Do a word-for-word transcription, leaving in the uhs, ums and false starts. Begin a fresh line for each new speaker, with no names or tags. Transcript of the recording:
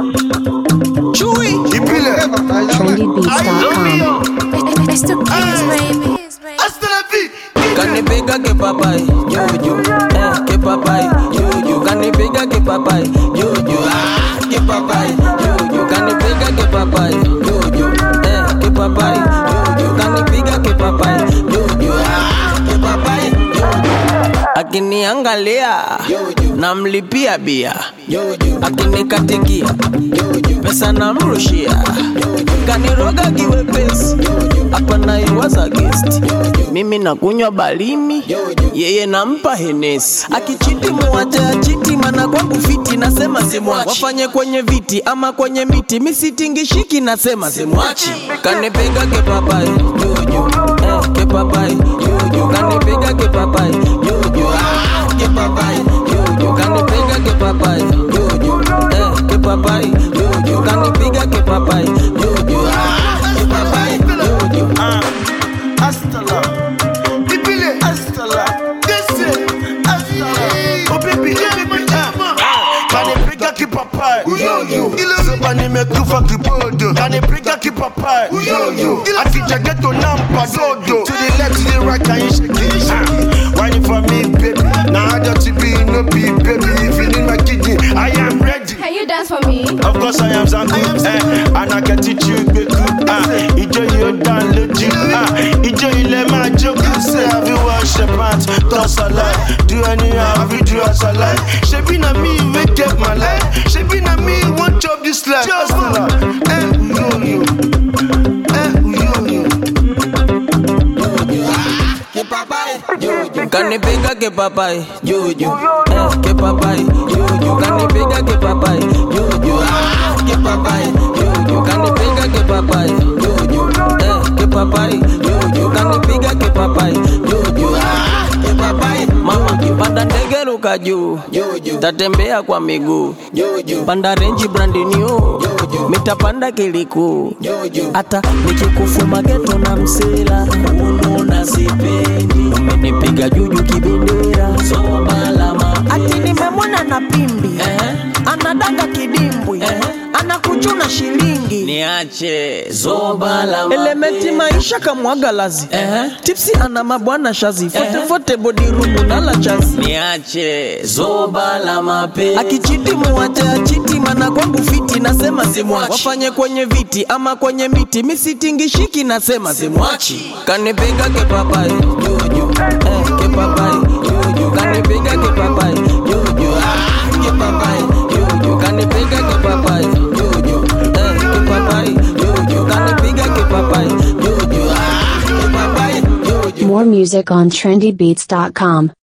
trendy beats dot com.
It's the kids, baby.
Kanipiga ke papai, juju, eh, ke papai, juju. Kanipiga ke papai, juju, ah, ke papai, juju. Kanipiga ke papai, juju, eh, ke papai, juju. Kanipiga ke papai, juju, ah, ke papai, juju. Akiniangalia, namlipia bia, akinikatikia, pesa namrushia, kaniroga kiwepesi, hapa naiwaza guest. Mimi nakunywa balimi, yeye nampa Hennessy. Akichiti muache achiti, mana kwangu fiti, nasema simwachi. Wafanye kwenye viti ama kwenye miti, misitingishiki, nasema simwachi. Kanipiga ke papai, juju, eh, ke papai, juju. Kanipiga ke papai, juju, ah, ke papai, juju. Kanipiga ke papai, juju, eh, ke papai, juju. Kanipiga ke papai, juju, ah, ke papai, juju, ah.
Astala, Bibile, Astala, Dese, Astala. Oh baby, baby, ah. Can you pick a keep a pie? Yo yo. Somebody make you fuck the bodo. Can you pick a keep a pie? Yo yo. I think I get to nampa dodo. To the left, to the right, can you shake it? Ah. Whining for me, baby. Now I got to be no be baby. If you need my kidney, I am ready.
Can you dance for me?
Of course I am Zanku, eh, and I can teach you Beku, ah, Ijo you down legit, ah, Ijo you let my joke, say have you watched the pants, toss a lie, do anyhow, have you do as a lie, she be na me, wake up my life, she be na me, one job this life, Astala, eh, yo yo, eh, yo yo.
Ke papai, juju. Kanipiga ke papai, juju, eh, ke papai, juju. Kanipiga ke papai, juju, ah, ke papai, juju. Kanipiga ke papai, juju, eh, ke papai, juju. Kanipiga ke papai, juju, ah, ke papai. Mama kipanda ndege ruka juu, juju. Tatembea kwa miguu, juju. Panda range brand new, juju. Mitapanda kiliku, juju. Ata nikikufuma geto na msela, unaona sipendi. Umenipiga juju kibendera, soba lama. Ati nimemwona na pimbi, uh-huh. Anadanga kidimbwi, uh-huh. Anakuchuna shilingi, niache zoba lama. Elementi maisha kamwaga lazi, uh-huh. Tipsi ana mabwana shazi, fote uh-huh. Fote body room nala chazi, niache zoba lama pe. Akichiti muache achiti, mana kwangu fiti, nasema simwachi. Wafanye kwenye viti ama kwenye miti, misitingishiki, nasema simwachi. Kanipiga ke papai, juju, eh, ke papai, juju. Kanipiga ke papai, juju, ah, ke papai, juju. Kanipiga ke papai, juju, eh, ke papai, juju. Kanipiga ke papai, juju, ah, ke papai, juju.
More music on trendy beats dot com.